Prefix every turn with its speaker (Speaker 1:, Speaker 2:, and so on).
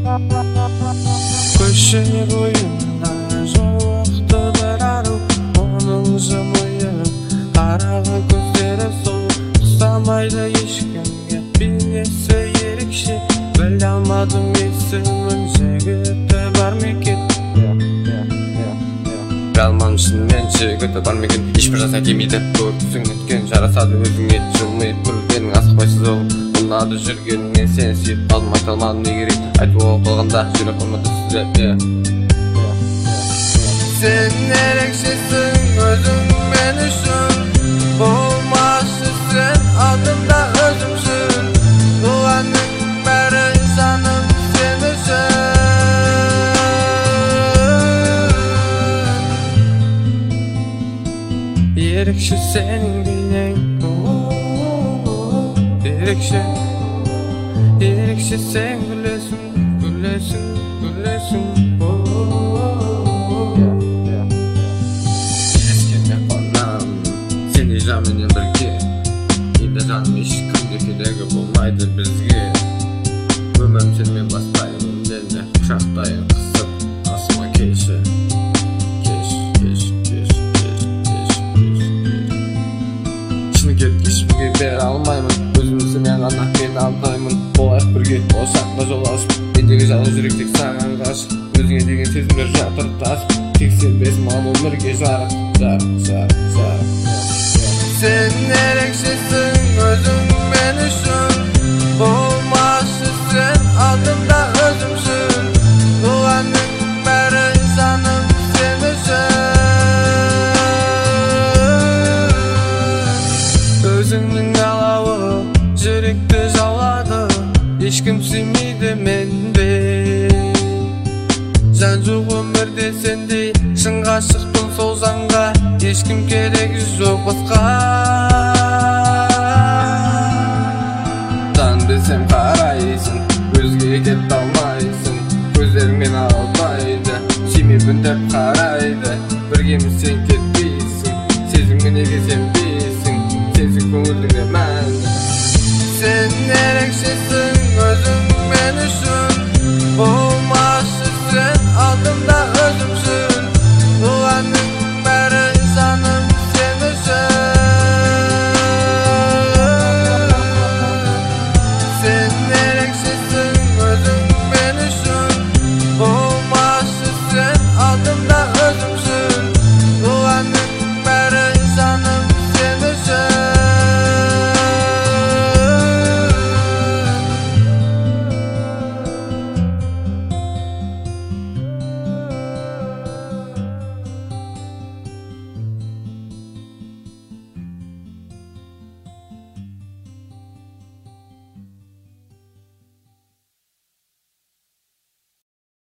Speaker 1: Köşe boyunda жолықты бір ару, оның жымиып қараған көздері сол. Ұқсамайды ешкімге, бейнесі ерекше. Біле алмадым есімін, жігіті бар ма екен? Біле алмадым мен, жігіті бар ма екен? Ешбір жасқа келмейді, көргісің өткен. Жарасады өзіңе, жылмайып көргенің асықпайсыз ол. Ұнады жүргеніңе сен сүйіп қалдым, айта алмадым не керек. Айтып оқ қалғанда жүрек қоймады сізде. Сен ерекшесің өзің мен үшін, болмашы сен алдымда өзімшін. Бұл әннің бәрі жаным сен үшін. Ерекше сенің бейнең, ерекше, ерекше сен гүлесің, гүлесің, гүлесің. Ескеме қонам, сені жанменен бірге. Енді жаным ешкімге керегі болмайды бізге. Өмірім сенімен бастаймын, мені құшақтайын қысып, қасыма келші. Шыны керек ешбірге бере алмаймын, өзімізді мен ғана мен алдаймын. Болайық бірге, болашаққа жол ашып, мендегі жалғыз жүрек тек саған ғашық. Өзіңе деген сезімдер жатыр тасып, тек сенбесін маған өмірге жарық. Сен ерекшесің өзің мен үшін, болмашы сен алдымда өзімшін. Бұл әннің бәрі жаным сен үшін. Өзіңнің алауы жүректі жаулады, ешкім сүймейді менде. Жан жоқ өмірде сендей, шын ғашықпын сол жанға, ешкім керегі жоқ басқа. Жан десем қарайсың, өзге кете алмайсың. Көздеріңмен алдайды, сүймеймін деп қарайды. Біргеміз сен кетпейсің, сезімге неге сенбейсің. Сенсің көңіліңе мәні, сен ерекшесің